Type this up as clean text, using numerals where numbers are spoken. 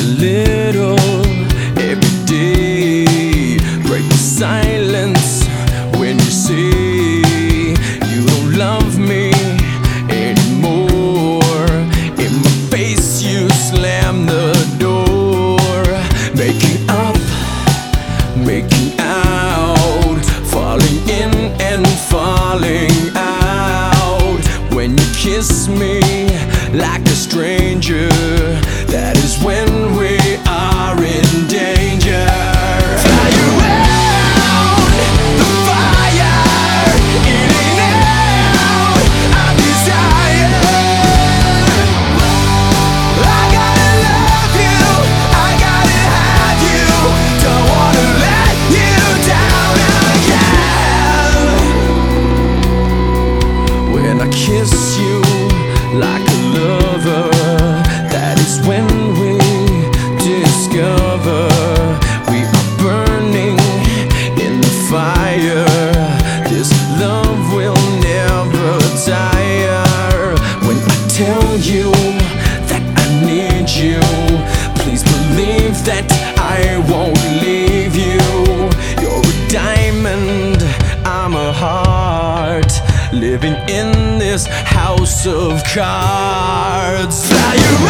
little every day. Break the silence when you say you don't love me anymore. In my face you slam the door. Making up, making out, falling in and falling out. When you kiss me like a stranger, that is when we are in danger. Fly around the fire, eating out our desire. I gotta love you, I gotta have you. Don't wanna let you down again. When I kiss you like a lover, that is when we discover we are burning in the fire. This love will never tire. When I tell you that I need you, please believe that I won't leave you. You're a diamond, I'm a heart, living in this house of cards. Fly